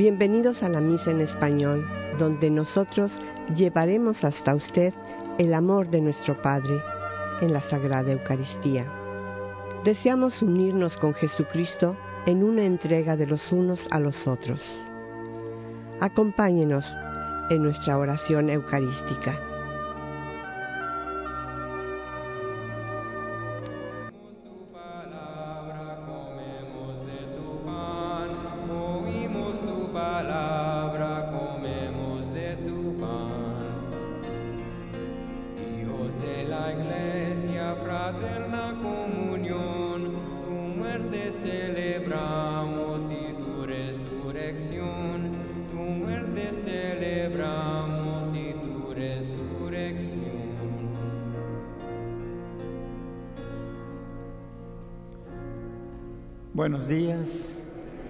Bienvenidos a la Misa en Español, donde nosotros llevaremos hasta usted el amor de nuestro Padre en la Sagrada Eucaristía. Deseamos unirnos con Jesucristo en una entrega de los unos a los otros. Acompáñenos en nuestra oración eucarística. Buenos días,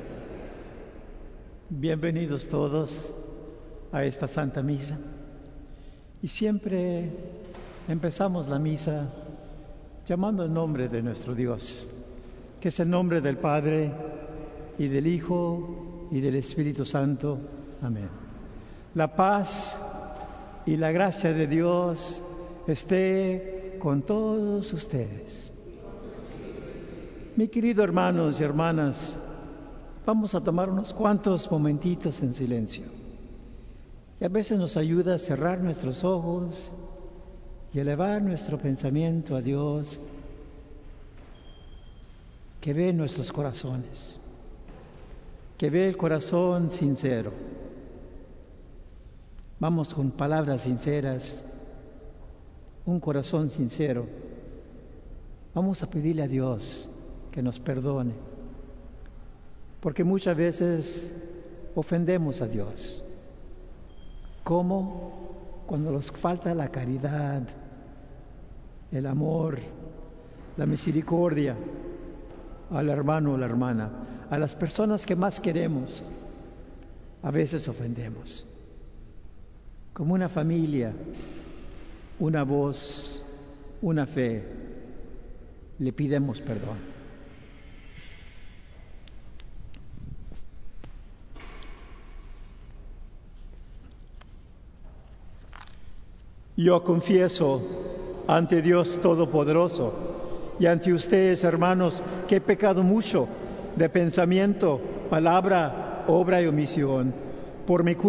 bienvenidos todos a esta Santa Misa. Y siempre empezamos la misa llamando el nombre de nuestro Dios, que es el nombre del Padre y del Hijo y del Espíritu Santo. Amén. La paz y la gracia de Dios esté con todos ustedes. Mi querido hermanos y hermanas, vamos a tomar unos cuantos momentitos en silencio. Y a veces nos ayuda a cerrar nuestros ojos y elevar nuestro pensamiento a Dios, que ve nuestros corazones, que ve el corazón sincero. Vamos con palabras sinceras, un corazón sincero. Vamos a pedirle a Dios que nos perdone, porque muchas veces ofendemos a Dios. ¿Cómo? Cuando nos falta la caridad, el amor, la misericordia al hermano o la hermana, a las personas que más queremos, a veces ofendemos. Como una familia, una voz, una fe, le pidamos perdón. Yo confieso ante Dios Todopoderoso y ante ustedes, hermanos, que he pecado mucho de pensamiento, palabra, obra y omisión. Por mi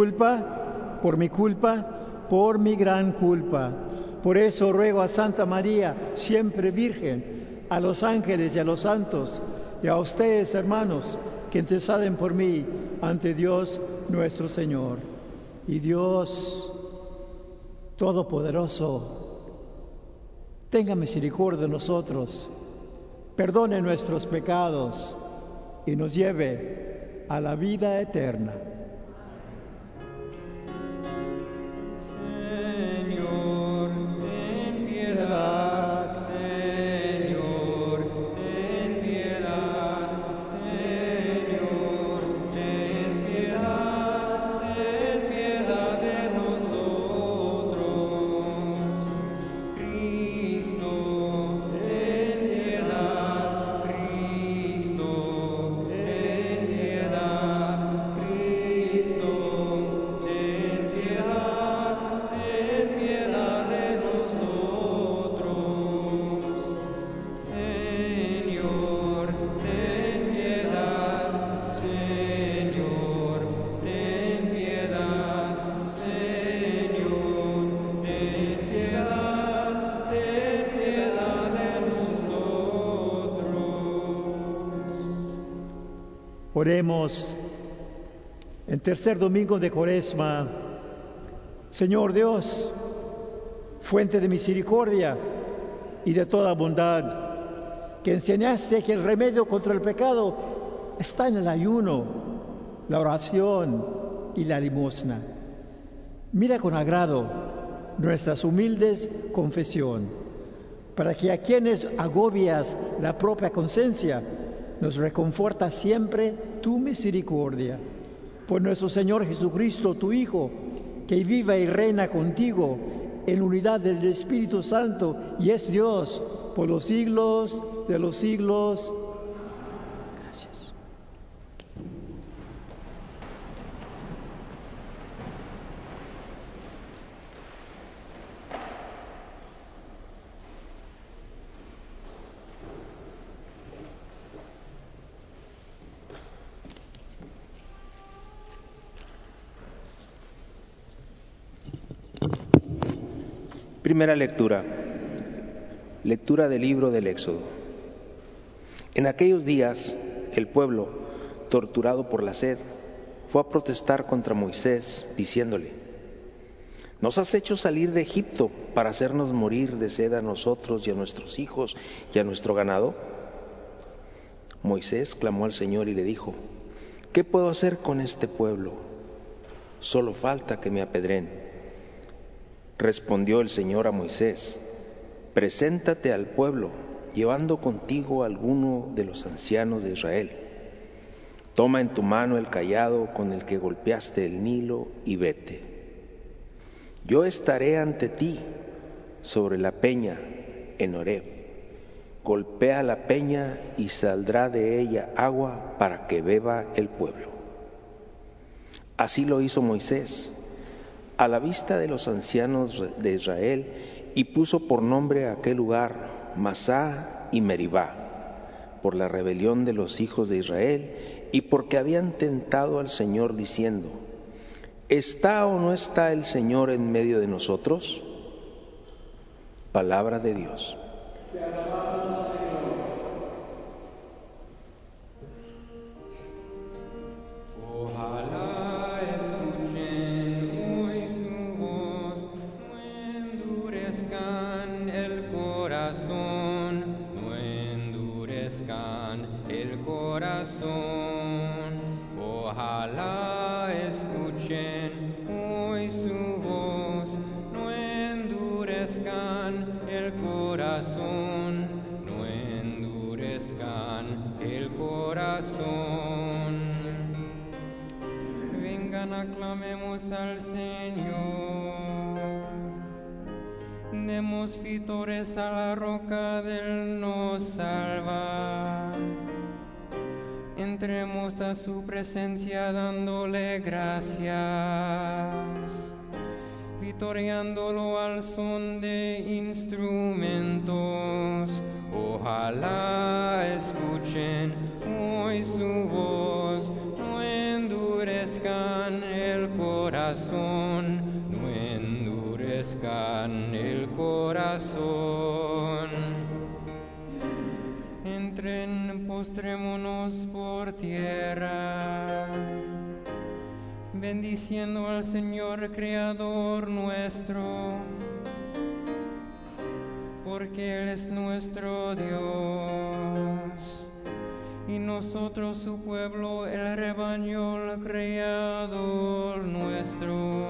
gran culpa. Por eso ruego a Santa María, siempre Virgen, a los ángeles y a los santos, y a ustedes, hermanos, que intercedan por mí ante Dios nuestro Señor. Y Dios Todopoderoso, tenga misericordia de nosotros, perdone nuestros pecados y nos lleve a la vida eterna. Señor, ten piedad, Señor, ten piedad, Señor, ten piedad de nosotros. Oremos en tercer domingo de Cuaresma. Señor Dios, fuente de misericordia y de toda bondad, que enseñaste que el remedio contra el pecado está en el ayuno, la oración y la limosna. Mira con agrado nuestras humildes confesión, para que a quienes agobias la propia conciencia, nos reconforta siempre tu misericordia. Por nuestro Señor Jesucristo, tu Hijo, que vive y reina contigo en unidad del Espíritu Santo y es Dios por los siglos de los siglos. Gracias. Primera lectura. Lectura del libro del Éxodo. En aquellos días, el pueblo, torturado por la sed, fue a protestar contra Moisés, diciéndole: «Nos has hecho salir de Egipto para hacernos morir de sed a nosotros y a nuestros hijos y a nuestro ganado». Moisés clamó al Señor y le dijo: «¿Qué puedo hacer con este pueblo? Solo falta que me apedreen». Respondió el Señor a Moisés: «Preséntate al pueblo, llevando contigo a alguno de los ancianos de Israel. Toma en tu mano el cayado con el que golpeaste el Nilo y vete. Yo estaré ante ti sobre la peña en Horeb. Golpea la peña y saldrá de ella agua para que beba el pueblo». Así lo hizo Moisés a la vista de los ancianos de Israel y puso por nombre a aquel lugar Masá y Meribá, por la rebelión de los hijos de Israel y porque habían tentado al Señor diciendo: ¿está o no está el Señor en medio de nosotros? Palabra de Dios. Te alabamos, Señor. Ojalá escuchen hoy su voz, no endurezcan el corazón, no endurezcan el corazón. Ojalá escuchen hoy su voz, no endurezcan el corazón, no endurezcan el corazón. Vengan, aclamemos al Señor, demos vítores a la roca del nos salva. Entremos a su presencia dándole gracias, vitoreándolo al son de instrumentos. Ojalá escuchen hoy su voz, no endurezcan el corazón, no endurezcan el corazón. Entren, postrémonos por tierra, bendiciendo al Señor Creador nuestro, porque Él es nuestro Dios, y nosotros su pueblo, el rebaño, el Creador nuestro.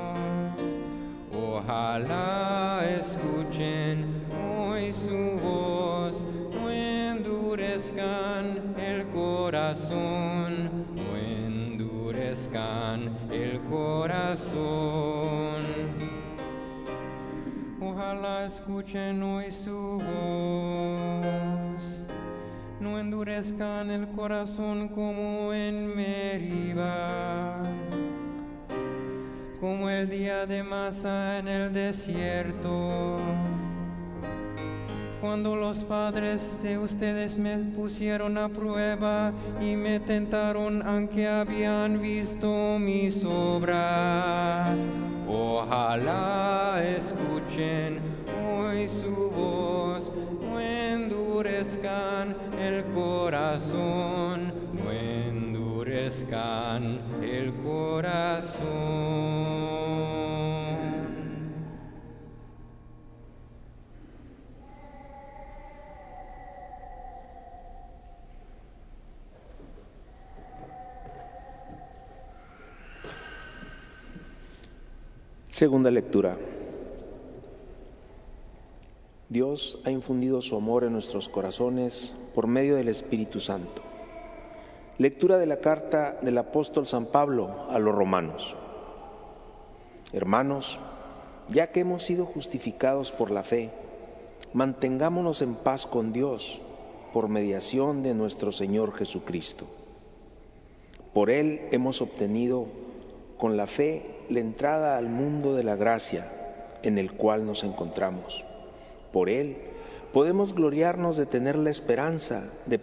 Ojalá escuchen hoy su voz, no endurezcan el corazón, no endurezcan el corazón. Ojalá escuchen hoy su voz, no endurezcan el corazón como en Meribá, como el día de Masá en el desierto, cuando los padres de ustedes me pusieron a prueba y me tentaron aunque habían visto mis obras. Ojalá escuchen hoy su voz, no endurezcan el corazón, no endurezcan el corazón. Segunda lectura. Dios ha infundido su amor en nuestros corazones por medio del Espíritu Santo. Lectura de la carta del apóstol San Pablo a los romanos. Hermanos, ya que hemos sido justificados por la fe, mantengámonos en paz con Dios por mediación de nuestro Señor Jesucristo. Por Él hemos obtenido con la fe la entrada al mundo de la gracia en el cual nos encontramos. Por Él podemos gloriarnos de tener la esperanza de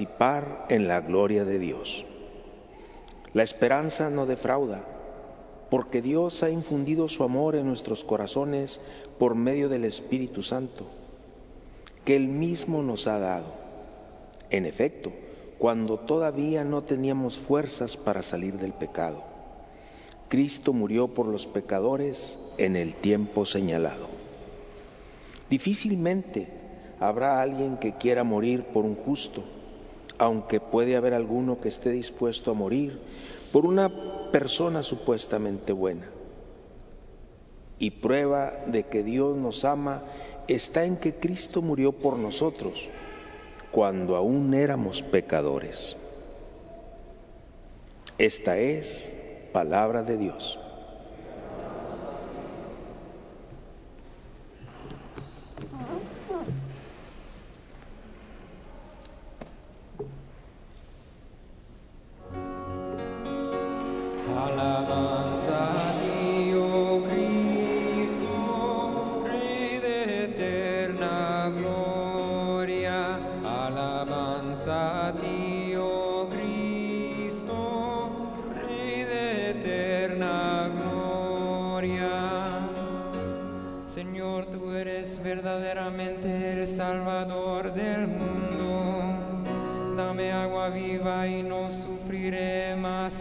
participar en la gloria de Dios. La esperanza no defrauda, porque Dios ha infundido su amor en nuestros corazones por medio del Espíritu Santo, que Él mismo nos ha dado. En efecto, cuando todavía no teníamos fuerzas para salir del pecado, Cristo murió por los pecadores en el tiempo señalado. Difícilmente habrá alguien que quiera morir por un justo, aunque puede haber alguno que esté dispuesto a morir por una persona supuestamente buena. Y prueba de que Dios nos ama está en que Cristo murió por nosotros cuando aún éramos pecadores. Esta es palabra de Dios. Alabanza a ti, oh Cristo, Rey de eterna gloria. Alabanza a ti, oh Cristo, Rey de eterna gloria. Señor, tú eres verdaderamente el Salvador del mundo. Dame agua viva y no sufriré más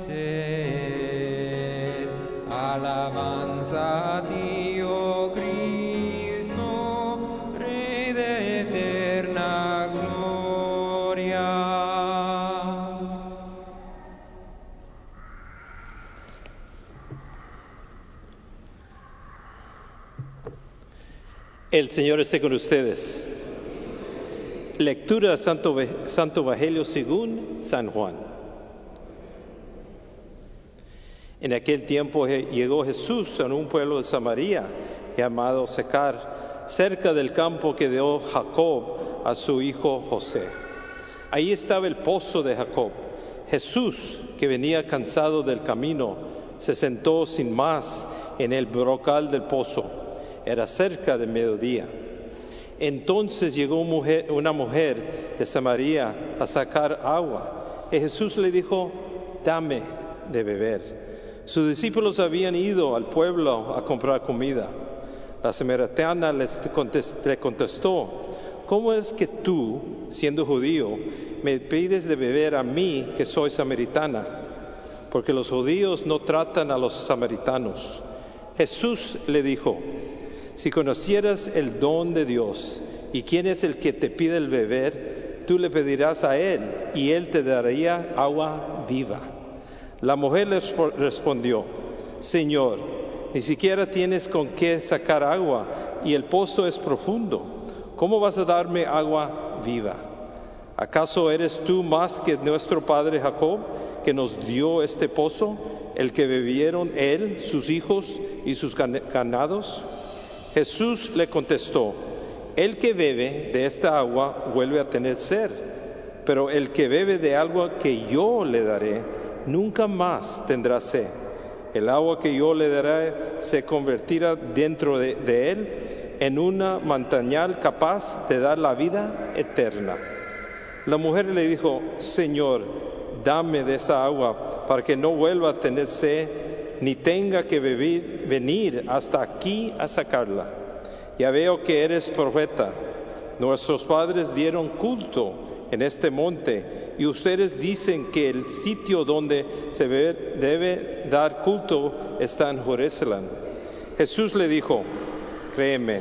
sed. Alabanza a ti, oh Cristo, Rey de eterna gloria. El Señor esté con ustedes. Lectura Santo Evangelio según San Juan. En aquel tiempo llegó Jesús a un pueblo de Samaria llamado Sicar, cerca del campo que dio Jacob a su hijo José. Ahí estaba el pozo de Jacob. Jesús, que venía cansado del camino, se sentó sin más en el brocal del pozo. Era cerca de mediodía. Entonces llegó una mujer de Samaria a sacar agua. Y Jesús le dijo: dame de beber. Sus discípulos habían ido al pueblo a comprar comida. La samaritana le contestó: ¿cómo es que tú, siendo judío, me pides de beber a mí, que soy samaritana? Porque los judíos no tratan a los samaritanos. Jesús le dijo: si conocieras el don de Dios y quién es el que te pide el beber, tú le pedirás a Él y Él te daría agua viva. La mujer le respondió: Señor, ni siquiera tienes con qué sacar agua y el pozo es profundo. ¿Cómo vas a darme agua viva? ¿Acaso eres tú más que nuestro padre Jacob, que nos dio este pozo, el que bebieron él, sus hijos y sus ganados? Jesús le contestó: el que bebe de esta agua vuelve a tener sed, pero el que bebe de agua que yo le daré, nunca más tendrá sed. El agua que yo le daré se convertirá dentro de él en una manantial capaz de dar la vida eterna. La mujer le dijo: Señor, dame de esa agua para que no vuelva a tener sed, ni tenga que venir hasta aquí a sacarla. Ya veo que eres profeta. Nuestros padres dieron culto en este monte, y ustedes dicen que el sitio donde se debe dar culto está en Jerusalén. Jesús le dijo: créeme,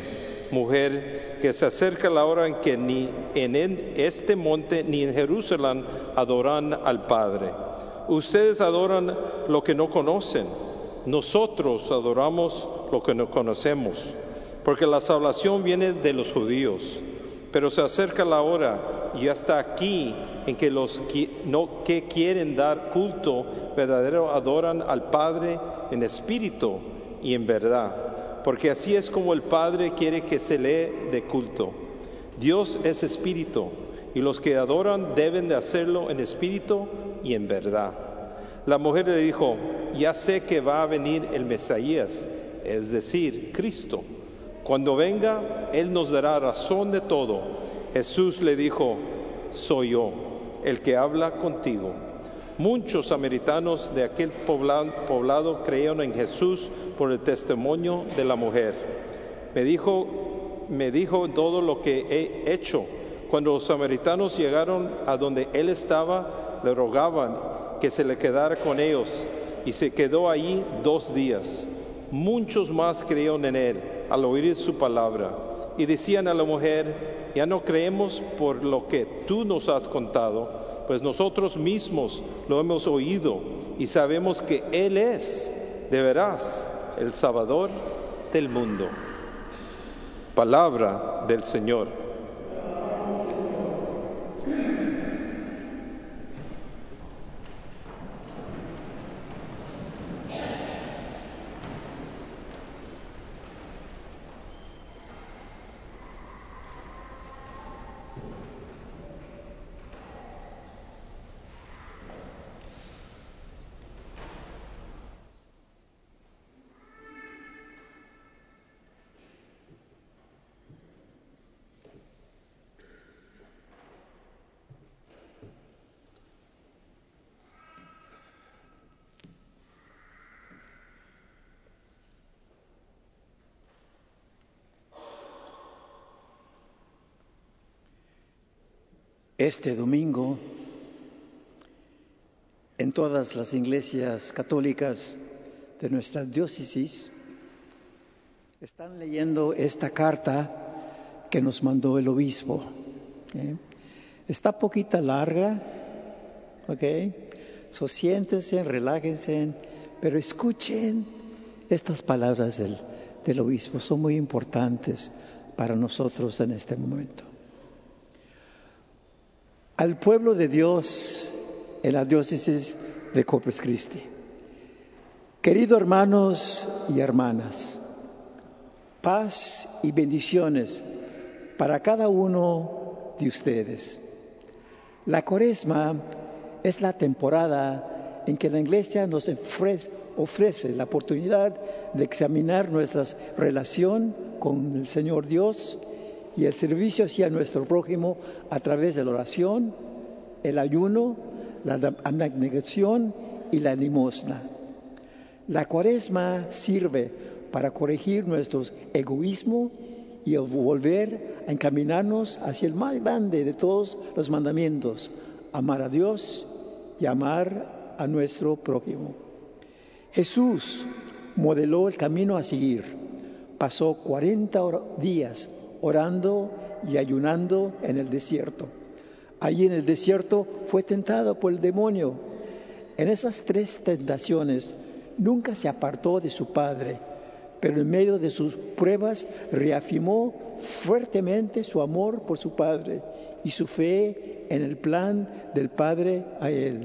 mujer, que se acerca la hora en que ni en este monte ni en Jerusalén adoran al Padre. Ustedes adoran lo que no conocen. Nosotros adoramos lo que no conocemos, porque la salvación viene de los judíos. Pero se acerca la hora, y hasta aquí, en que los que quieren dar culto verdadero adoran al Padre en espíritu y en verdad, porque así es como el Padre quiere que se le dé culto. Dios es espíritu, y los que adoran deben de hacerlo en espíritu y en verdad. La mujer le dijo: ya sé que va a venir el Mesías, es decir, Cristo. Cuando venga, Él nos dará razón de todo. Jesús le dijo: soy yo, el que habla contigo. Muchos samaritanos de aquel poblado creyeron en Jesús por el testimonio de la mujer. Me dijo todo lo que he hecho. Cuando los samaritanos llegaron a donde él estaba, le rogaban que se le quedara con ellos, y se quedó allí 2 días. Muchos más creyeron en él al oír su palabra, y decían a la mujer: ya no creemos por lo que tú nos has contado, pues nosotros mismos lo hemos oído y sabemos que Él es, de veras, el Salvador del mundo. Palabra del Señor. Este domingo, en todas las iglesias católicas de nuestra diócesis, están leyendo esta carta que nos mandó el obispo. Está poquita larga, so siéntense, relájense, pero escuchen estas palabras del obispo, son muy importantes para nosotros en este momento. Al pueblo de Dios en la diócesis de Corpus Christi. Queridos hermanos y hermanas, paz y bendiciones para cada uno de ustedes. La Cuaresma es la temporada en que la Iglesia nos ofrece la oportunidad de examinar nuestra relación con el Señor Dios y el servicio hacia nuestro prójimo a través de la oración, el ayuno, la abnegación y la limosna. La Cuaresma sirve para corregir nuestro egoísmo y volver a encaminarnos hacia el más grande de todos los mandamientos: amar a Dios y amar a nuestro prójimo. Jesús modeló el camino a seguir. Pasó 40 días orando y ayunando en el desierto. Allí en el desierto fue tentado por el demonio. En esas 3 tentaciones nunca se apartó de su Padre, pero en medio de sus pruebas reafirmó fuertemente su amor por su Padre y su fe en el plan del Padre a él.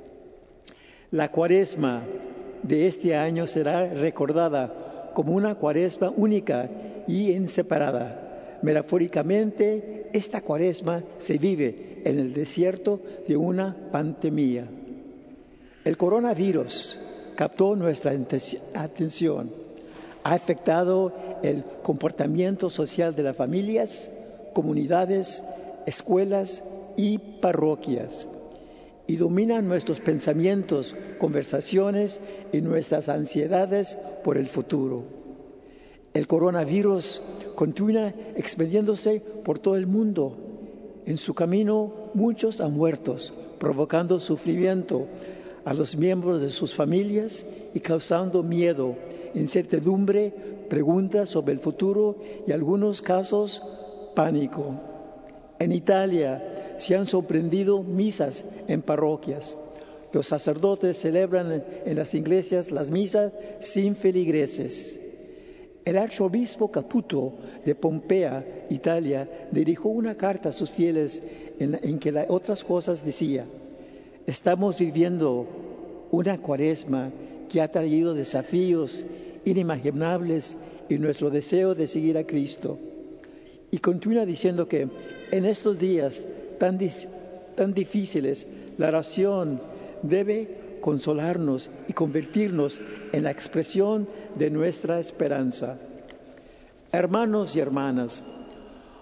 La Cuaresma de este año será recordada como una Cuaresma única y inseparada. Metafóricamente, esta Cuaresma se vive en el desierto de una pandemia. El coronavirus captó nuestra atención. Ha afectado el comportamiento social de las familias, comunidades, escuelas y parroquias, y domina nuestros pensamientos, conversaciones y nuestras ansiedades por el futuro. El coronavirus continúa expandiéndose por todo el mundo. En su camino, muchos han muerto, provocando sufrimiento a los miembros de sus familias y causando miedo, incertidumbre, preguntas sobre el futuro y, en algunos casos, pánico. En Italia se han sorprendido misas en parroquias. Los sacerdotes celebran en las iglesias las misas sin feligreses. El arzobispo Caputo de Pompea, Italia, dirigió una carta a sus fieles en que otras cosas decía: estamos viviendo una Cuaresma que ha traído desafíos inimaginables y nuestro deseo de seguir a Cristo. Y continúa diciendo que en estos días tan difíciles, la oración debe consolarnos y convertirnos en la expresión de nuestra esperanza. Hermanos y hermanas,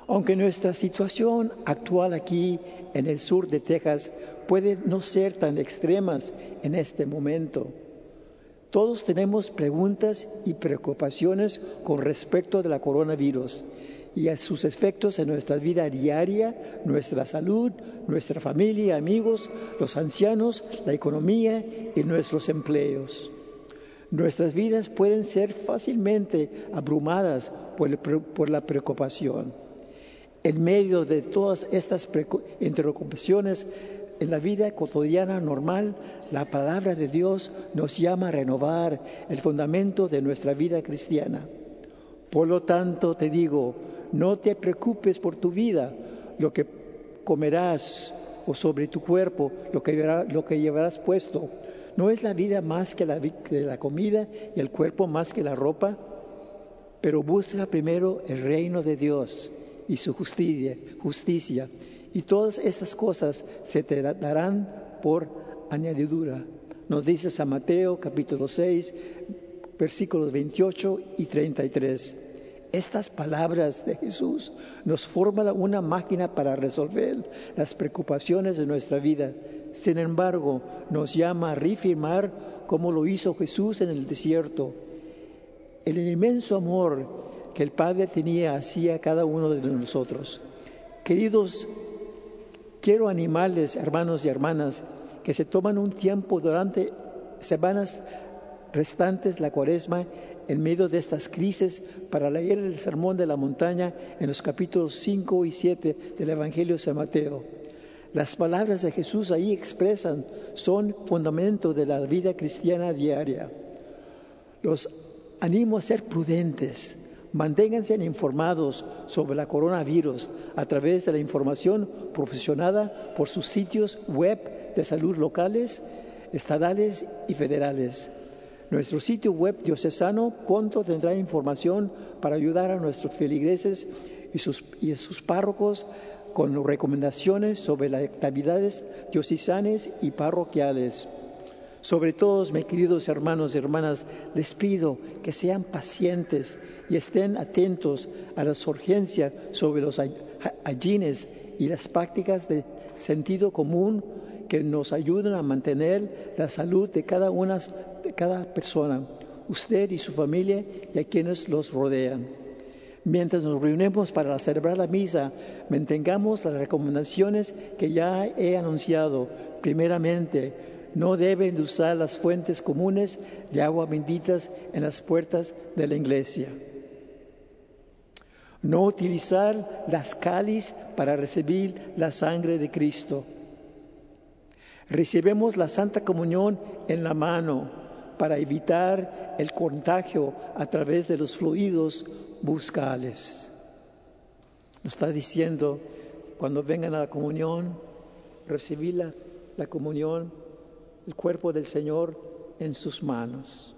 Aunque nuestra situación actual aquí en el sur de Texas puede no ser tan extremas en este momento, todos tenemos preguntas y preocupaciones con respecto de la coronavirus y a sus efectos en nuestra vida diaria, nuestra salud, nuestra familia, amigos, los ancianos, la economía y nuestros empleos. Nuestras vidas pueden ser fácilmente abrumadas por la preocupación. En medio de todas estas interrupciones en la vida cotidiana normal, la palabra de Dios nos llama a renovar el fundamento de nuestra vida cristiana. Por lo tanto, te digo, no te preocupes por tu vida, lo que comerás, o sobre tu cuerpo, lo que llevarás puesto. ¿No es la vida más que la comida y el cuerpo más que la ropa? Pero busca primero el reino de Dios y su justicia, y todas estas cosas se te darán por añadidura. Nos dice San Mateo capítulo 6, versículos 28 y 33. Estas palabras de Jesús nos forman una máquina para resolver las preocupaciones de nuestra vida. Sin embargo, nos llama a reafirmar como lo hizo Jesús en el desierto. El inmenso amor que el Padre tenía hacia cada uno de nosotros. Queridos, quiero animarles, hermanos y hermanas, que se toman un tiempo durante semanas restantes la Cuaresma en medio de estas crisis para leer el Sermón de la Montaña en los capítulos 5 y 7 del Evangelio de San Mateo. Las palabras de Jesús ahí expresan, son fundamento de la vida cristiana diaria. Los animo a ser prudentes. Manténganse informados sobre la coronavirus a través de la información proporcionada por sus sitios web de salud locales, estatales y federales. Nuestro sitio web diocesano pronto tendrá información para ayudar a nuestros feligreses y a sus párrocos con recomendaciones sobre las actividades diocesanas y parroquiales. Sobre todo, mis queridos hermanos y hermanas, les pido que sean pacientes y estén atentos a las urgencias sobre los ayines y las prácticas de sentido común que nos ayuden a mantener la salud de cada persona, usted y su familia y a quienes los rodean. Mientras nos reunimos para celebrar la misa, mantengamos las recomendaciones que ya he anunciado. Primeramente, no deben usar las fuentes comunes de agua benditas en las puertas de la iglesia. No utilizar las cáliz para recibir la sangre de Cristo. Recibimos la Santa Comunión en la mano para evitar el contagio a través de los fluidos bucales. Nos está diciendo, cuando vengan a la comunión, recibir la comunión, el cuerpo del Señor en sus manos.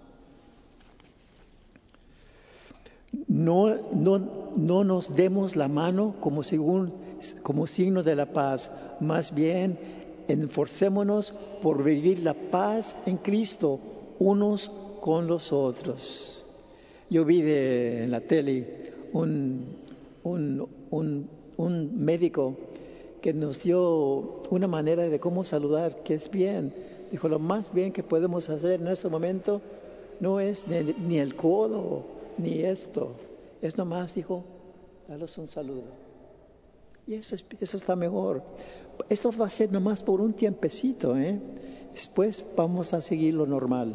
No nos demos la mano como signo de la paz, más bien esforcémonos por vivir la paz en Cristo unos con los otros. Yo vi en la tele un médico que nos dio una manera de cómo saludar, que es bien. Dijo, lo más bien que podemos hacer en este momento no es ni el codo, ni esto. Es nomás, dijo, daros un saludo. Y eso está mejor. Esto va a ser nomás por un tiempecito, Después vamos a seguir lo normal.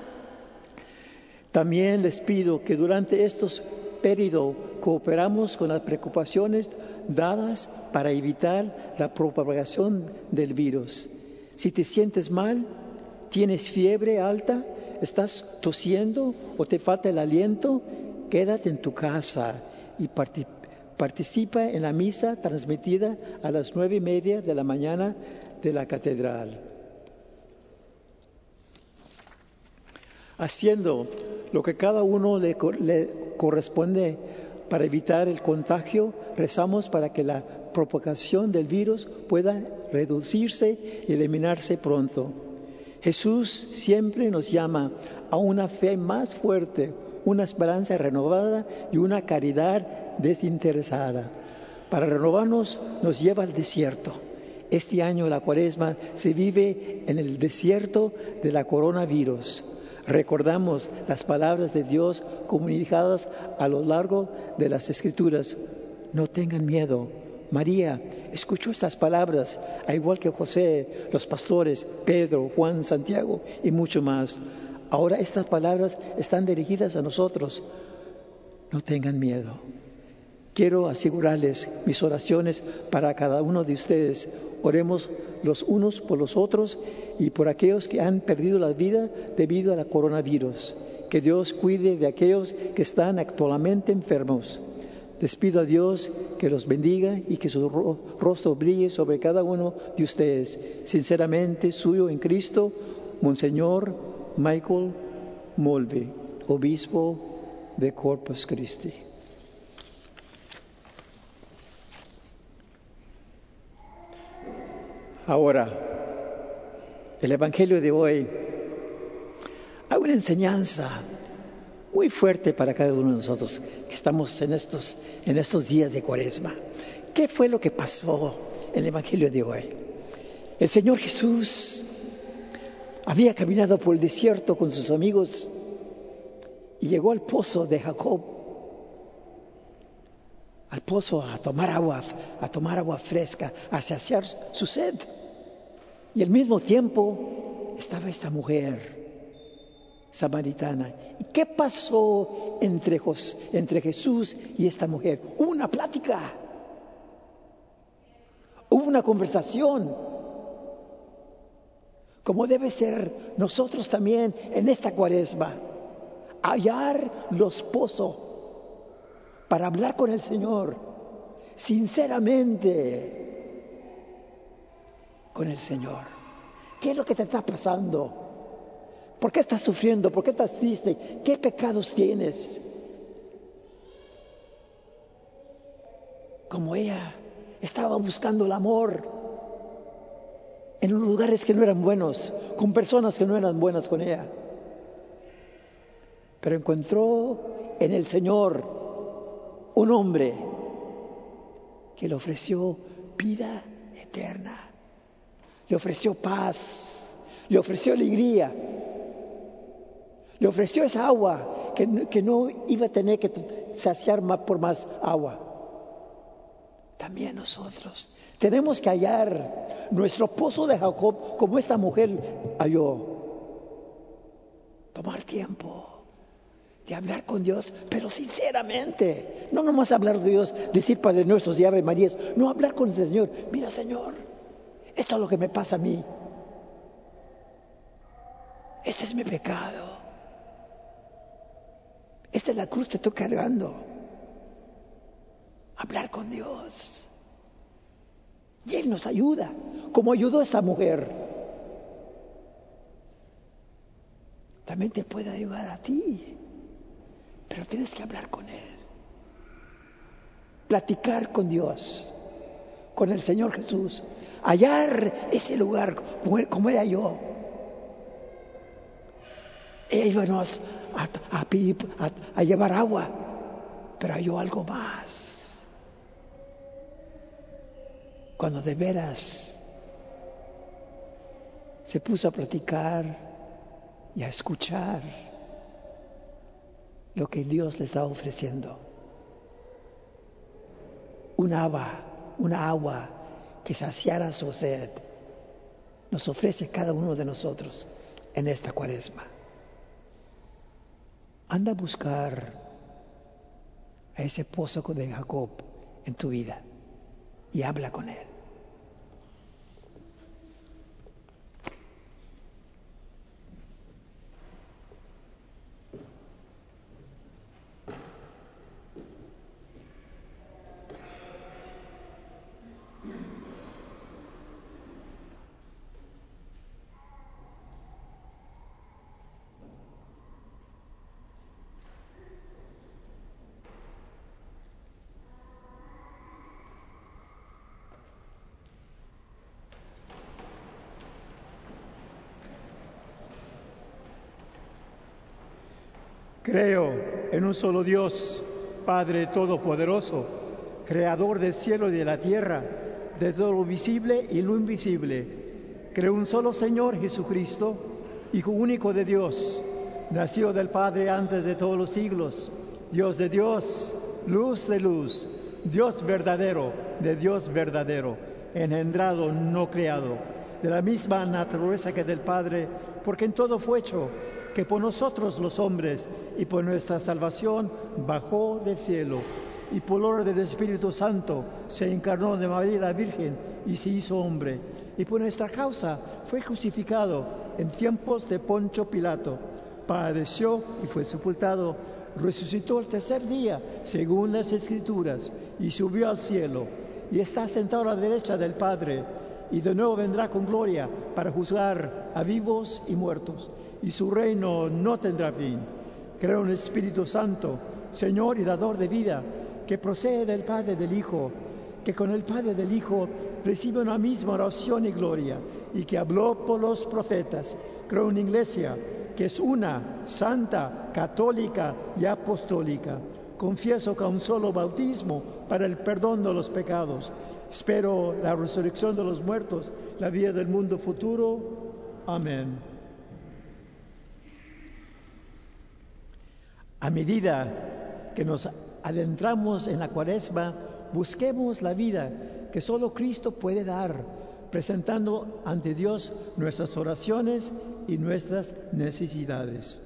También les pido que durante estos periodos cooperamos con las preocupaciones dadas para evitar la propagación del virus. Si te sientes mal, tienes fiebre alta, estás tosiendo o te falta el aliento, quédate en tu casa y participa en la misa transmitida a las 9:30 de la mañana de la catedral. Haciendo lo que cada uno le corresponde para evitar el contagio, rezamos para que la propagación del virus pueda reducirse y eliminarse pronto. Jesús siempre nos llama a una fe más fuerte, una esperanza renovada y una caridad desinteresada. Para renovarnos nos lleva al desierto. Este año la Cuaresma se vive en el desierto de la coronavirus. Recordamos las palabras de Dios comunicadas a lo largo de las Escrituras. No tengan miedo. María escuchó estas palabras, al igual que José, los pastores, Pedro, Juan, Santiago y mucho más. Ahora estas palabras están dirigidas a nosotros. No tengan miedo. Quiero asegurarles mis oraciones para cada uno de ustedes. Oremos los unos por los otros y por aquellos que han perdido la vida debido a la coronavirus. Que Dios cuide de aquellos que están actualmente enfermos. Les pido a Dios que los bendiga y que su rostro brille sobre cada uno de ustedes. Sinceramente suyo en Cristo, Monseñor Michael Mulvey, obispo de Corpus Christi. Ahora, el Evangelio de hoy hay una enseñanza muy fuerte para cada uno de nosotros que estamos en estos días de Cuaresma. ¿Qué fue lo que pasó en el Evangelio de hoy? El Señor Jesús había caminado por el desierto con sus amigos y llegó al pozo de Jacob, al pozo a tomar agua fresca, a saciar su sed. Y al mismo tiempo estaba esta mujer samaritana. ¿Y qué pasó entre Jesús y esta mujer? Hubo una plática, hubo una conversación, como debe ser nosotros también en esta Cuaresma, hallar los pozos para hablar con el Señor, sinceramente con el Señor. ¿Qué es lo que te está pasando? ¿Por qué estás sufriendo? ¿Por qué estás triste? ¿Qué pecados tienes? Como ella estaba buscando el amor en lugares que no eran buenos, con personas que no eran buenas con ella. Pero encontró en el Señor un hombre que le ofreció vida eterna, le ofreció paz, le ofreció alegría, le ofreció esa agua que no iba a tener que saciar más por más agua. También nosotros tenemos que hallar nuestro pozo de Jacob como esta mujer halló. Tomar tiempo de hablar con Dios, pero sinceramente. No nomás hablar de Dios, decir Padre Nuestros y Ave Marías. No, hablar con el Señor. Mira, Señor, esto es lo que me pasa a mí. Este es mi pecado. Esta es la cruz que estoy cargando. Hablar con Dios. Y Él nos ayuda, como ayudó a esta mujer. También te puede ayudar a ti. Pero tienes que hablar con Él. Platicar con Dios, con el Señor Jesús. Hallar ese lugar como era yo. Ella iba a pedir, a llevar agua, pero halló algo más. Cuando de veras se puso a platicar y a escuchar lo que Dios le estaba ofreciendo. Una agua que saciara su sed, nos ofrece cada uno de nosotros en esta Cuaresma. Anda a buscar a ese pozo de Jacob en tu vida y habla con Él. Creo en un solo Dios, Padre Todopoderoso, creador del cielo y de la tierra, de todo lo visible y lo invisible. Creo un solo Señor Jesucristo, Hijo único de Dios, nacido del Padre antes de todos los siglos, Dios de Dios, luz de luz, Dios verdadero de Dios verdadero, engendrado, no creado, de la misma naturaleza que del Padre, porque en todo fue hecho, que por nosotros los hombres y por nuestra salvación bajó del cielo, y por obra del Espíritu Santo se encarnó de María la Virgen y se hizo hombre, y por nuestra causa fue crucificado en tiempos de Poncio Pilato, padeció y fue sepultado, resucitó el tercer día, según las Escrituras, y subió al cielo, y está sentado a la derecha del Padre, y de nuevo vendrá con gloria para juzgar a vivos y muertos, y su reino no tendrá fin. Creo en el Espíritu Santo, Señor y dador de vida, que procede del Padre y del Hijo, que con el Padre y del Hijo recibe una misma oración y gloria, y que habló por los profetas. Creo en una iglesia, que es una, santa, católica y apostólica. Confieso que un solo bautismo para el perdón de los pecados. Espero la resurrección de los muertos, la vida del mundo futuro. Amén. A medida que nos adentramos en la Cuaresma, busquemos la vida que solo Cristo puede dar, presentando ante Dios nuestras oraciones y nuestras necesidades.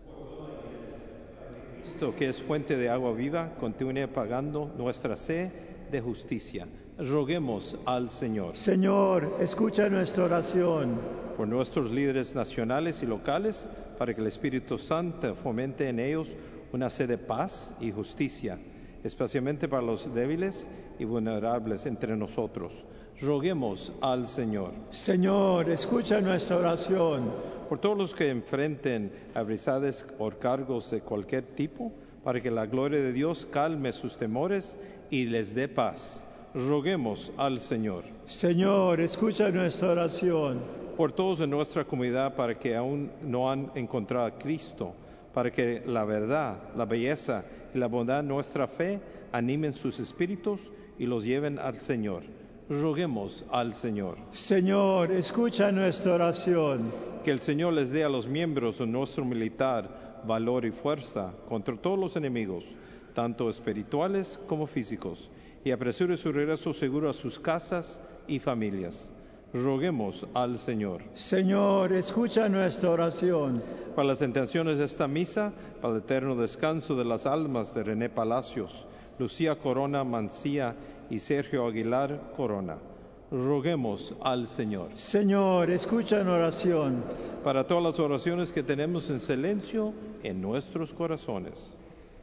Cristo, que es fuente de agua viva, continúe pagando nuestra sed de justicia. Roguemos al Señor. Señor, escucha nuestra oración. Por nuestros líderes nacionales y locales, para que el Espíritu Santo fomente en ellos una sed de paz y justicia, especialmente para los débiles y vulnerables entre nosotros. Roguemos al Señor. Señor, escucha nuestra oración. Por todos los que enfrenten adversidades o cargos de cualquier tipo, para que la gloria de Dios calme sus temores y les dé paz. Roguemos al Señor. Señor, escucha nuestra oración. Por todos en nuestra comunidad, para que aún no han encontrado a Cristo, para que la verdad, la belleza y la bondad de nuestra fe animen sus espíritus y los lleven al Señor. Roguemos al Señor. Señor, escucha nuestra oración. Que el Señor les dé a los miembros de nuestro militar valor y fuerza contra todos los enemigos, tanto espirituales como físicos, y apresure su regreso seguro a sus casas y familias. Roguemos al Señor. Señor, escucha nuestra oración. Para las intenciones de esta misa, para el eterno descanso de las almas de René Palacios, Lucía Corona Mancía y Sergio Aguilar Corona. Roguemos al Señor. Señor, escucha nuestra oración. Para todas las oraciones que tenemos en silencio en nuestros corazones.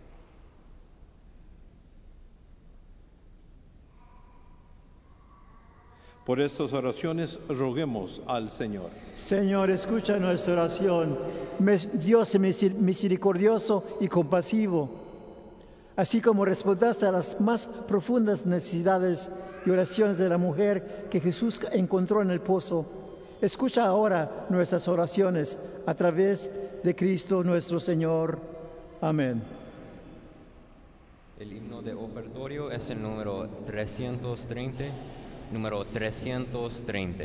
Por estas oraciones roguemos al Señor. Señor, escucha nuestra oración. Dios misericordioso y compasivo, así como respondiste a las más profundas necesidades y oraciones de la mujer que Jesús encontró en el pozo, escucha ahora nuestras oraciones a través de Cristo nuestro Señor. Amén. El himno de ofertorio es el número 330. Número 330.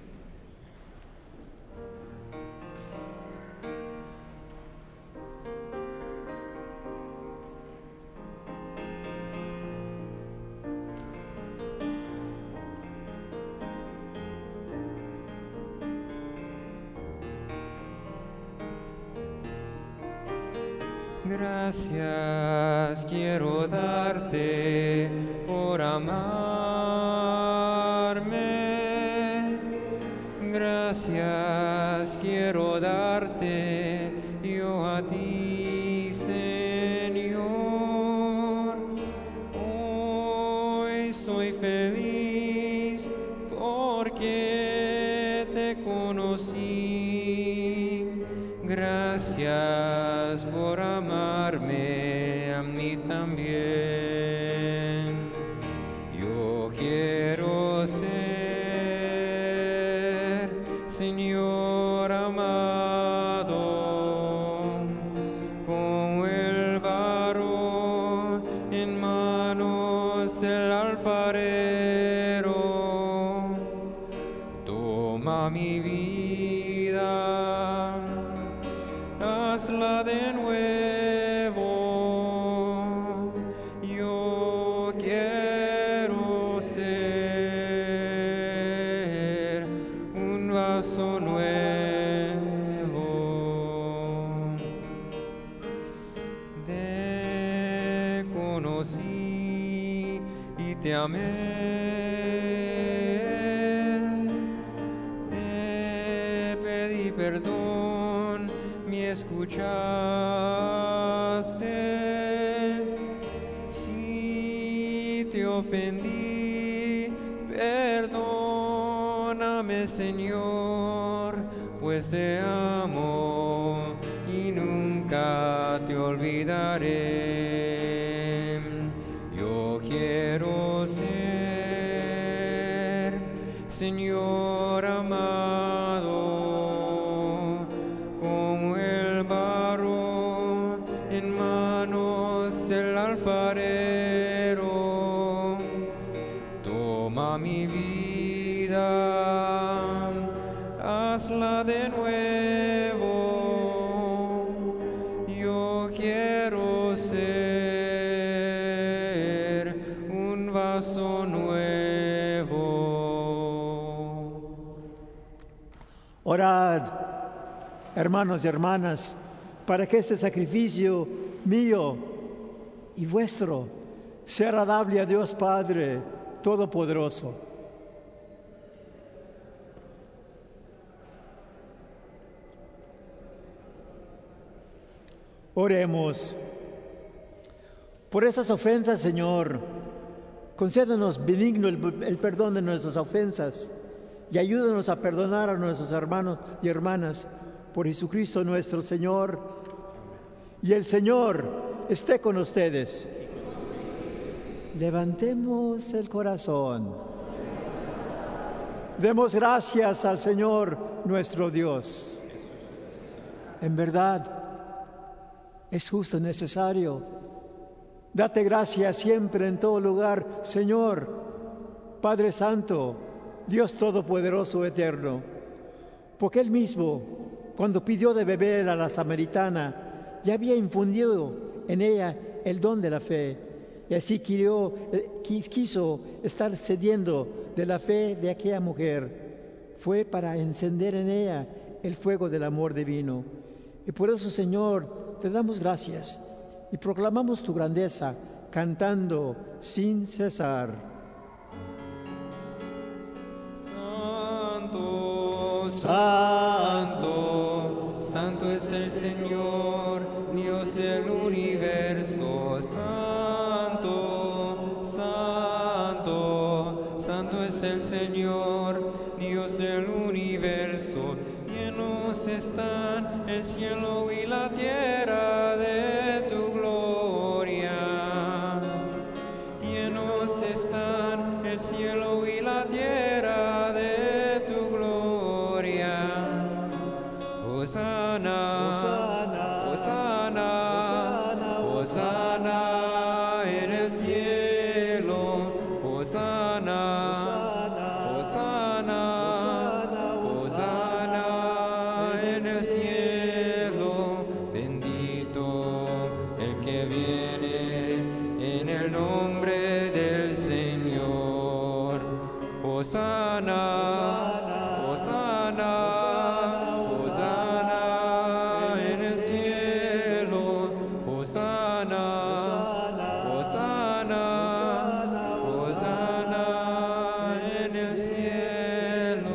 Gracias quiero darte por amarme. Gracias quiero darte yo a ti, Señor. Hoy soy feliz porque te conocí. Gracias por amarme a mí también. Yo quiero ser, Señor amado, como el barro en manos del Toma mi vida, hazla de nuevo. Yo quiero ser un vaso nuevo. Te conocí y te amé. Te pedí perdón, me escuchaste. Si te ofendí, perdóname, Señor, pues te amo y nunca te olvidaré. Yo quiero ser, Señor amado, como el barro en manos del alfarero. Toma mi vida, hazla de nuevo. Yo quiero ser un vaso nuevo. Orad, hermanos y hermanas, para que este sacrificio mío y vuestro sea agradable a Dios Padre Todopoderoso. Oremos. Por esas ofensas, Señor, concédenos benigno el perdón de nuestras ofensas y ayúdanos a perdonar a nuestros hermanos y hermanas por Jesucristo nuestro Señor. Y el Señor esté con ustedes. Levantemos el corazón. Demos gracias al Señor nuestro Dios. En verdad, es justo y necesario. Date gracias siempre en todo lugar, Señor, Padre Santo, Dios Todopoderoso Eterno, porque Él mismo, cuando pidió de beber a la samaritana, ya había infundido en ella el don de la fe, y así quiso estar cediendo de la fe de aquella mujer. Fue para encender en ella el fuego del amor divino. Y por eso, Señor, te damos gracias y proclamamos tu grandeza cantando sin cesar. Santo, santo, santo es el Señor, Dios del universo. Santo, santo, santo es el Señor, Dios del universo. Llenos están el cielo y la tierra de tu gloria. Llenos están el cielo y la tierra de tu gloria. Hosana, Hosana, Hosana, Hosana en el cielo. Hosana, Hosana, Hosana en el cielo. Bendito el que viene en el nombre del Señor. Hosana, Hosana, Hosana en el cielo. Hosana, Hosana, Hosana en el cielo.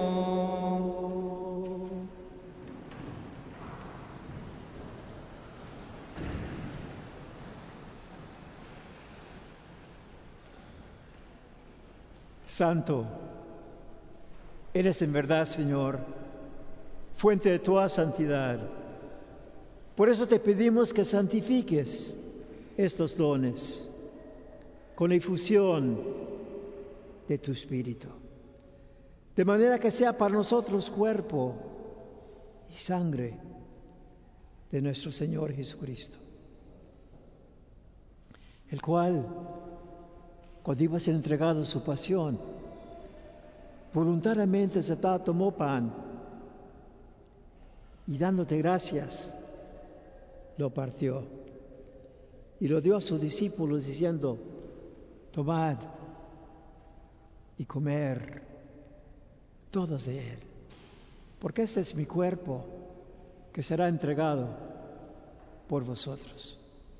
Santo, eres en verdad, Señor, fuente de toda santidad. Por eso te pedimos que santifiques estos dones con la infusión de tu Espíritu, de manera que sea para nosotros cuerpo y sangre de nuestro Señor Jesucristo, el cual, cuando iba a ser entregado su pasión, voluntariamente aceptado, tomó pan y dándote gracias, lo partió y lo dio a sus discípulos diciendo: tomad y comer todos de él, porque este es mi cuerpo que será entregado por vosotros.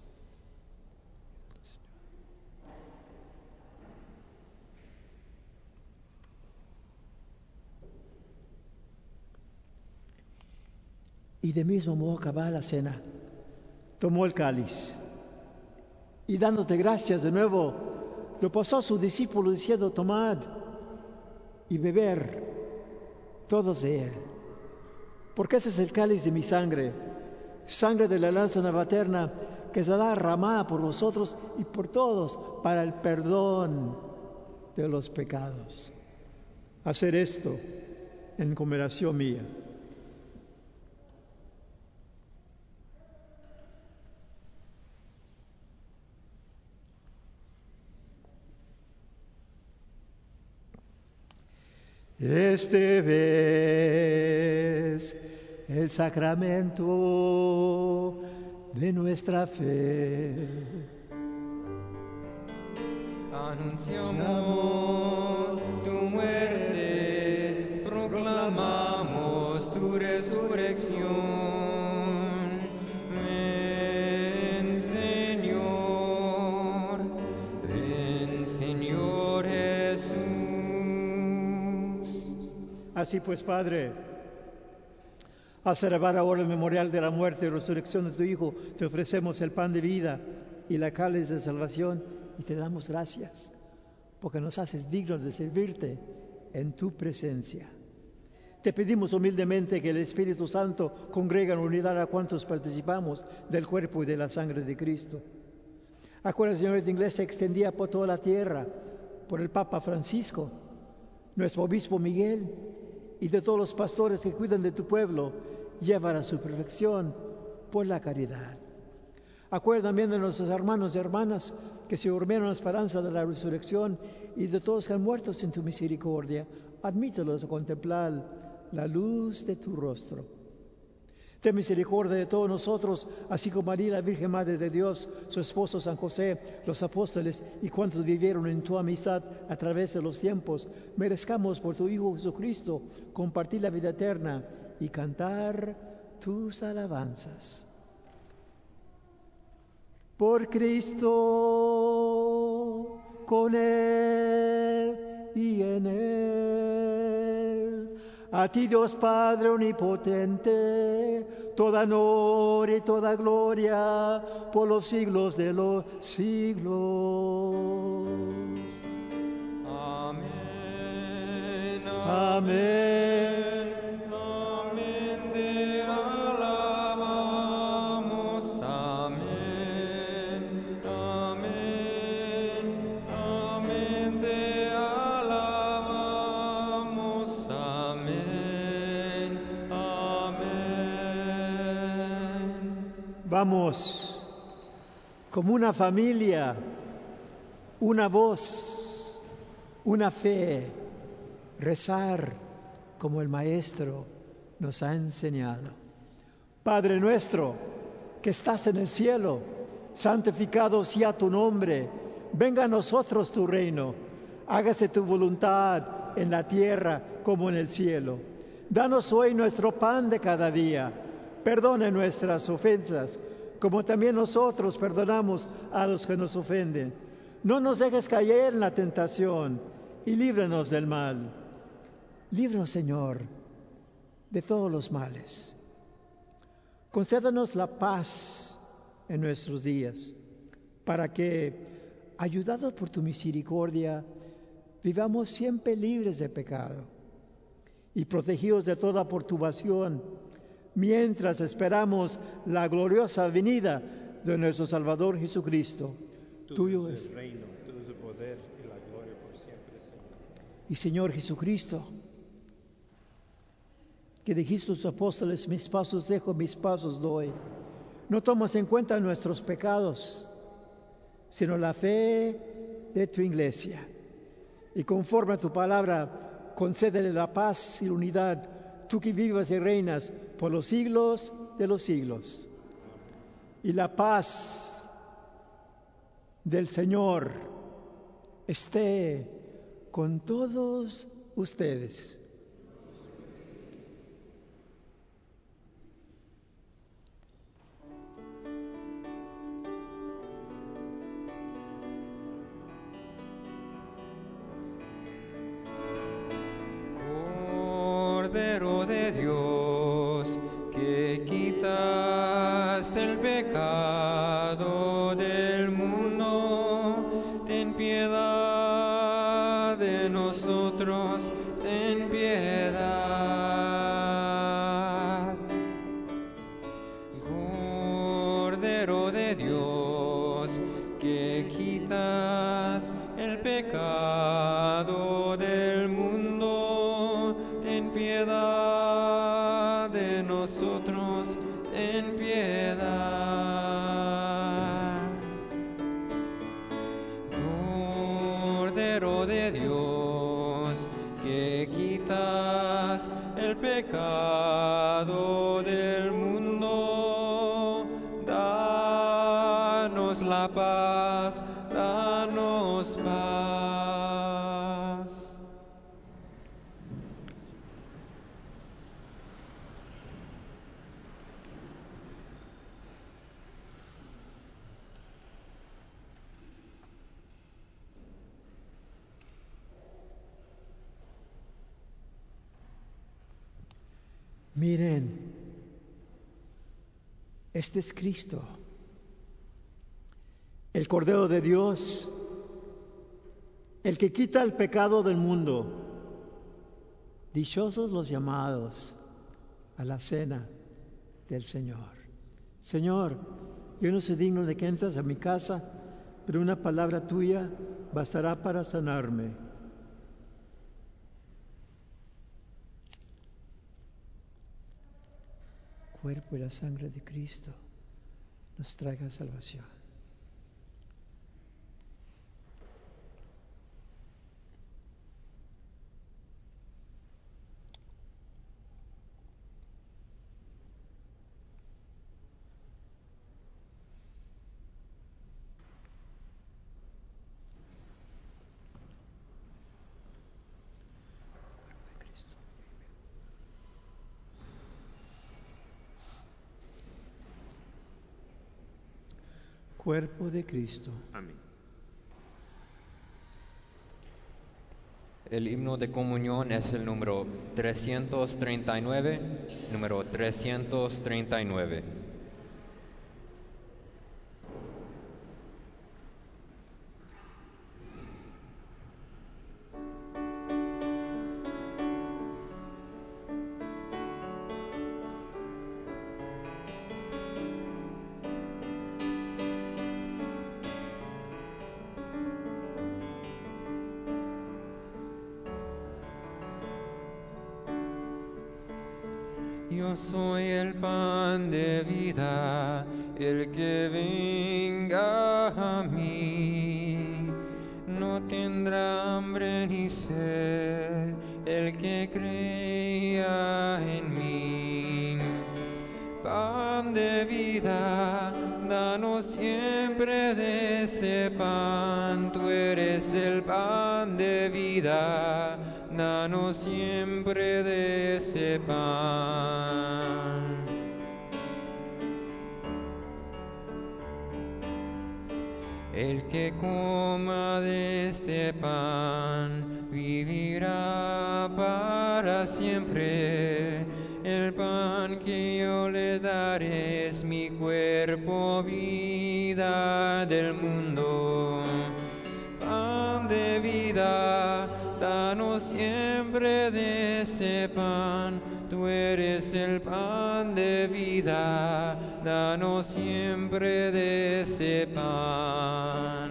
Y de mismo modo, acabada la cena, tomó el cáliz y dándote gracias de nuevo, lo pasó a sus discípulos diciendo: tomad y beber todos de él, porque ese es el cáliz de mi sangre, sangre de la alianza nueva eterna, que será derramada por vosotros y por todos para el perdón de los pecados. Hacer esto en conmemoración mía. Este es el sacramento de nuestra fe. Anunciamos tu muerte, proclamamos tu resurrección. Ven, Señor Jesús. Así pues, Padre, al celebrar ahora el memorial de la muerte y resurrección de tu Hijo, te ofrecemos el pan de vida y la cáliz de salvación y te damos gracias, porque nos haces dignos de servirte en tu presencia. Te pedimos humildemente que el Espíritu Santo congregue en unidad a cuantos participamos del cuerpo y de la sangre de Cristo. Acuérdate, Señor, de la Iglesia extendida por toda la tierra, por el Papa Francisco, nuestro Obispo Miguel, y de todos los pastores que cuidan de tu pueblo, llevan a su perfección por la caridad. Acuérdate también de nuestros hermanos y hermanas que se durmieron en la esperanza de la resurrección y de todos que han muerto en tu misericordia. Admítelos a contemplar la luz de tu rostro. Ten misericordia de todos nosotros, así como María, la Virgen Madre de Dios, su esposo San José, los apóstoles y cuantos vivieron en tu amistad a través de los tiempos, merezcamos por tu Hijo Jesucristo compartir la vida eterna y cantar tus alabanzas. Por Cristo, con Él y en Él, a ti Dios Padre omnipotente, toda honor y toda gloria por los siglos de los siglos. Amén. Amén. Amén. Te alabamos. Amén. Amén. Amén. Te alabamos. Amén. Amén. Vamos, como una familia, una voz, una fe, rezar como el Maestro nos ha enseñado. Padre nuestro, que estás en el cielo, santificado sea tu nombre. Venga a nosotros tu reino. Hágase tu voluntad en la tierra como en el cielo. Danos hoy nuestro pan de cada día. Perdona nuestras ofensas, como también nosotros perdonamos a los que nos ofenden. No nos dejes caer en la tentación y líbranos del mal. Líbranos, Señor, de todos los males. Concédanos la paz en nuestros días, para que, ayudados por tu misericordia, vivamos siempre libres de pecado y protegidos de toda perturbación, mientras esperamos la gloriosa venida de nuestro Salvador Jesucristo. Tuyo es el reino, tuyo es el poder y la gloria por siempre, Señor. Y Señor Jesucristo, que dijiste a tus apóstoles: mis pasos dejo, mis pasos doy. No tomas en cuenta nuestros pecados, sino la fe de tu iglesia. Y conforme a tu palabra, concédele la paz y la unidad, tú que vivas y reinas por los siglos de los siglos. Y la paz del Señor esté con todos ustedes. Cordero de Dios, que quitas el pecado del mundo, ten piedad de nosotros, ten piedad. Cordero de Dios, que quitas el pecado del mundo, ten piedad de nosotros, ten piedad. Cordero de Dios, que quitas el pecado del mundo, danos la paz, danos paz. Miren, este es Cristo, el Cordero de Dios, el que quita el pecado del mundo. Dichosos los llamados a la cena del Señor. Señor, yo no soy digno de que entres a mi casa, pero una palabra tuya bastará para sanarme. Cuerpo y la sangre de Cristo nos traiga salvación. Cuerpo de Cristo. Amén. El himno de comunión es el número 339, número 339. Yo soy el pan de vida, el que venga a mí no tendrá hambre ni sed, el que crea en mí. Pan de vida, danos siempre de ese pan, tú eres el pan de vida, danos siempre de ese pan. El que coma de este pan vivirá para siempre. El pan que yo le daré es mi cuerpo, vida del mundo. Pan de vida, danos siempre de ese pan, tú eres el pan de vida, danos siempre de ese pan.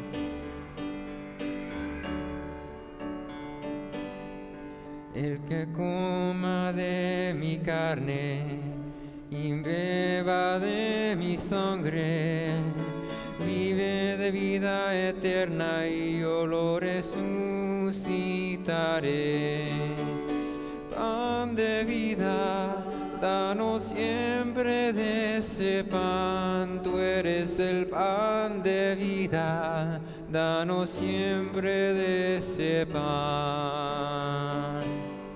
El que coma de mi carne y beba de mi sangre, vive de vida eterna y yo lo resucitaré. necesitaré. Pan de vida, danos siempre de ese pan. Tú eres el pan de vida, danos siempre de ese pan.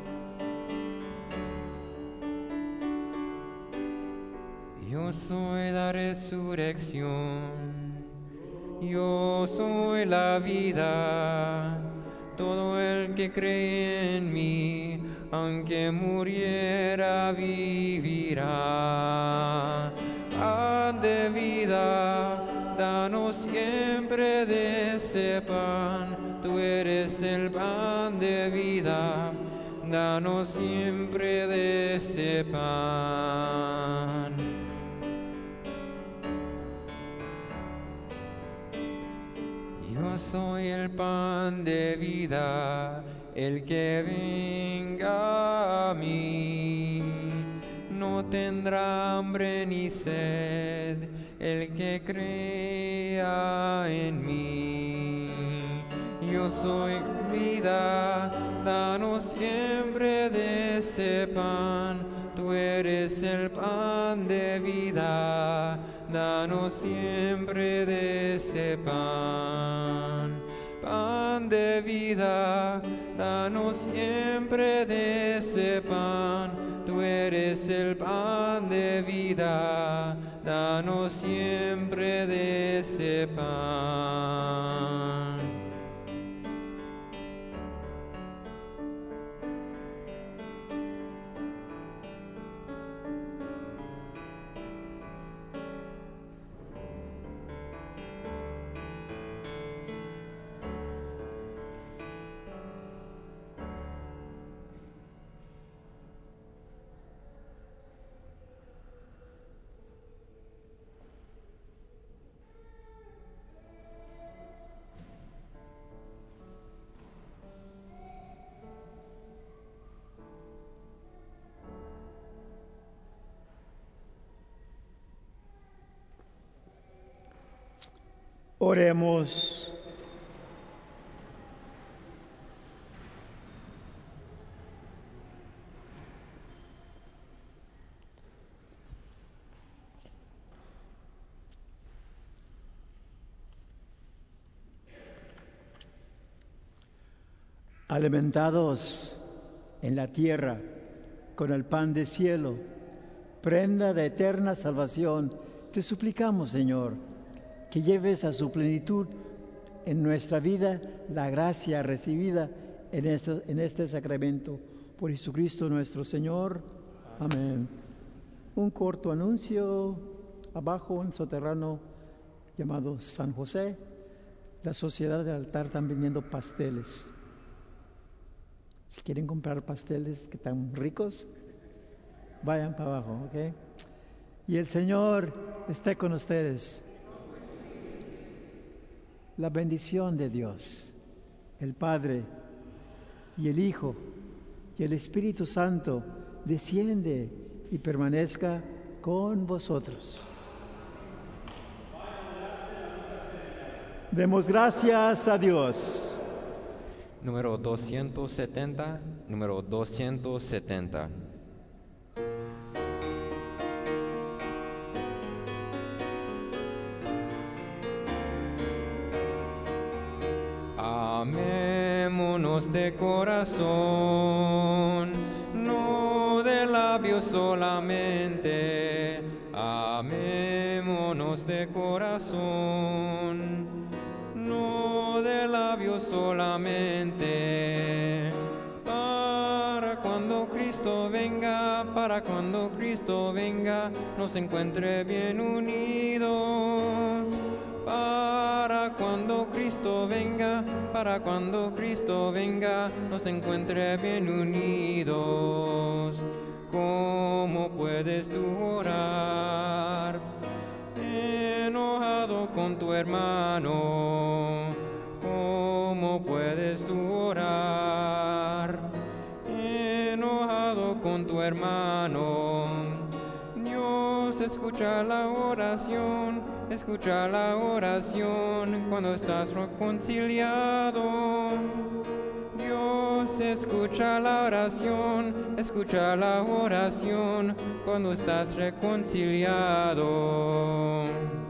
Yo soy la resurrección, yo soy la vida. Todo el que cree en mí, aunque muriera, vivirá. Pan de vida, danos siempre de ese pan. Tú eres el pan de vida, danos siempre de ese pan. Yo soy el pan de vida, el que venga a mí no tendrá hambre ni sed, el que crea en mí. Yo soy vida, danos siempre de ese pan. Tú eres el pan de vida, danos siempre de ese pan. Pan de vida, danos siempre de ese pan. Tú eres el pan de vida, danos siempre de ese pan. Oremos. Alimentados en la tierra con el pan del cielo, prenda de eterna salvación, te suplicamos, Señor, que lleves a su plenitud en nuestra vida la gracia recibida en este sacramento. Por Jesucristo nuestro Señor. Amén. Un corto anuncio. Abajo, un soterrano llamado San José, la Sociedad del Altar están vendiendo pasteles. Si quieren comprar pasteles que están ricos, vayan para abajo, ¿ok? Y el Señor esté con ustedes. La bendición de Dios, el Padre y el Hijo y el Espíritu Santo desciende y permanezca con vosotros. Demos gracias a Dios. Número 270, número 270. Amémonos de corazón, no de labios solamente. Amémonos de corazón, no de labios solamente. Para cuando Cristo venga, nos encuentre bien unidos. Para cuando Cristo venga, nos encuentre bien unidos. ¿Cómo puedes tú orar enojado con tu hermano? ¿Cómo puedes tú orar enojado con tu hermano? Dios escucha la oración cuando estás reconciliado. Dios, escucha la oración cuando estás reconciliado.